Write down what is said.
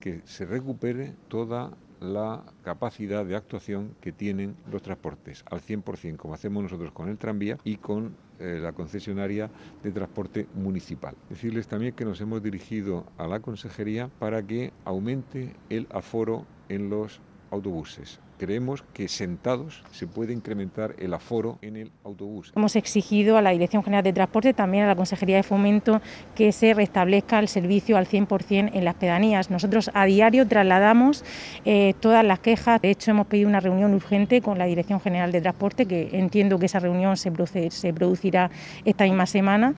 que se recupere toda la capacidad de actuación que tienen los transportes al 100%, como hacemos nosotros con el tranvía y con la concesionaria de transporte municipal. Decirles también que nos hemos dirigido a la consejería para que aumente el aforo en los autobuses. Creemos que sentados se puede incrementar el aforo en el autobús. Hemos exigido a la Dirección General de Transporte, también a la Consejería de Fomento, que se restablezca el servicio al 100% en las pedanías. Nosotros a diario trasladamos todas las quejas. De hecho, hemos pedido una reunión urgente con la Dirección General de Transporte, que entiendo que esa reunión se producirá esta misma semana.